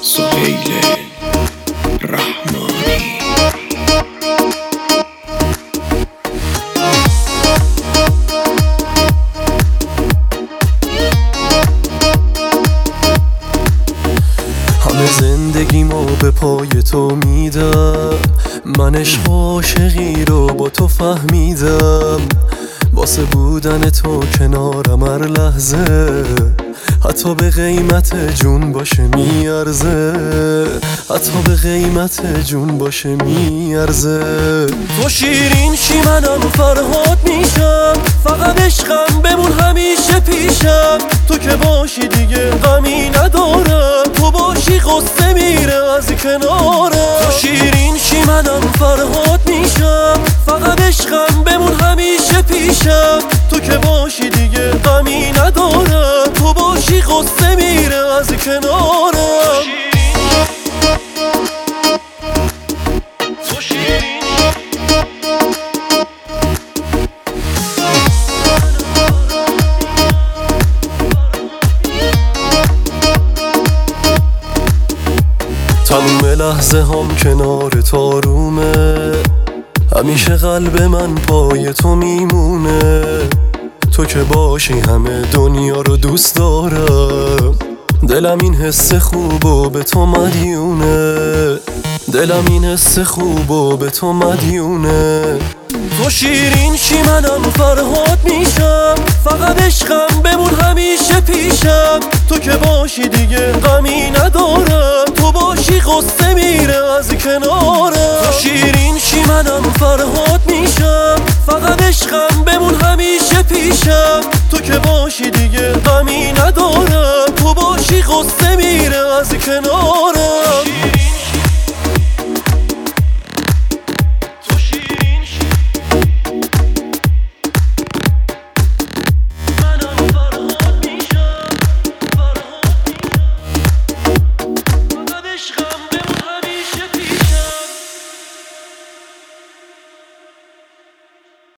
سهیل رحمانی. همه زندگیمو به پای تو میدم، من عشق و عاشقی رو با تو فهمیدم. واسه بودن تو کنارم هر لحظه، حتی به قیمت جون باشه میارزه، حتی به قیمت جون باشه میارزه. تو شیرین شی منم فرهاد میشم، فقط عشقم بمون همیشه پیشم. تو که باشی دیگه غمی ندارم، تو باشی قصه میره از کنارم. تو شیرین شی منم فرهاد میشم، فقط عشقم بمون همیشه پیشم. تو که باشی دیگه غمی ندارم، تو باشی قصه میره از کنارم. تموم لحظه هم کنار تو رومه، همیشه قلب من پای تو میمونه. تو که باشی همه دنیا رو دوست دارم، دلم این حس خوبو به تو مدیونه، دلم این حس خوبو به تو مدیونه. تو شیرین شی منم فرهاد میشم، فقط عشقم بمون همیشه پیشم. تو که باشی دیگه غمی ندارم، تو باشی قصه میره از کنارم. تو شیرین شی منم فرهاد میشم، فقط عشقم بمون همیشه پیشم. تو که باشی دیگه غمی ندارم، تو باشی قصه میره از کنارم.